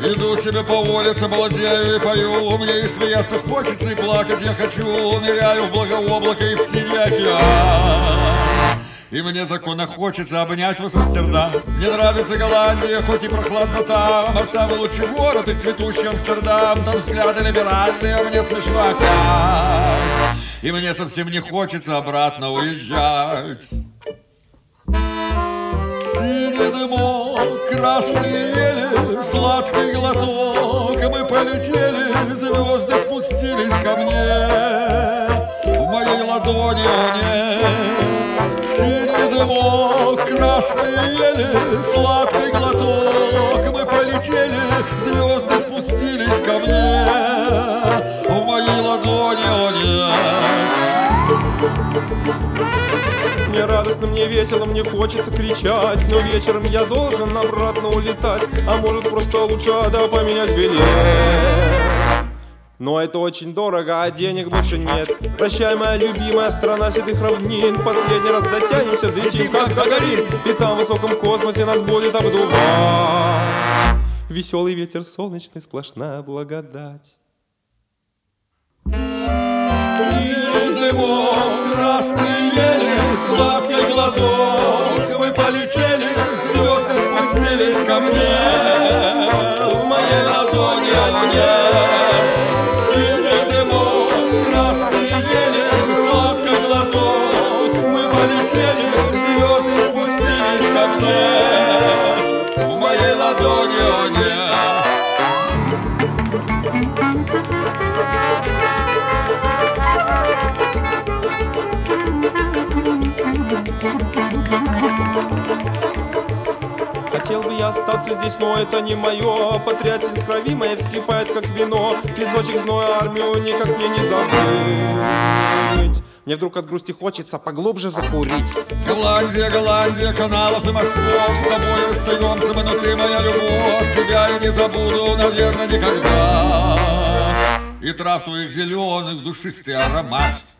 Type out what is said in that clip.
Иду себе по улице, балдею и пою. Мне и смеяться хочется, и плакать я хочу. Ныряю в благооблако и в синий океан. И мне законно хочется обнять вас, Амстердам. Мне нравится Голландия, хоть и прохладно там. А самый лучший город, их цветущий Амстердам. Там взгляды либеральные, а мне смешно опять. И мне совсем не хочется обратно уезжать. Синий дымок, красные ели, сладкий глоток. Мы полетели, звезды спустились ко мне. В моей ладони они. Синий дымок, красные ели, сладкий глоток. Мы полетели, звезды спустились ко мне. В моей ладони они. Мне радостно, мне весело, мне хочется кричать. Но вечером я должен обратно улетать. А может просто лучше поменять билет. Но это очень дорого, а денег больше нет. Прощай, моя любимая страна седых равнин. Последний раз затянемся, взлетим как Гагарин. И там в высоком космосе нас будет обдувать веселый ветер солнечный, сплошная благодать. Синий дымок, красные ели, сладкий глоток. Мы полетели, звезды спустились ко мне. В моей ладони огне. Синий дымок, красные ели, сладкий глоток. Мы полетели, звезды спустились ко мне. В моей ладони огне. Хотел бы я остаться здесь, но это не мое. Патриотизм в крови моей вскипает, как вино. Песочек зноя армию никак мне не забыть. Мне вдруг от грусти хочется поглубже закурить. Голландия, Голландия, каналов и мостов. С тобой расстаемся мы, но ты моя любовь. Тебя я не забуду, наверное, никогда. И трав твоих зеленых, душистый аромат.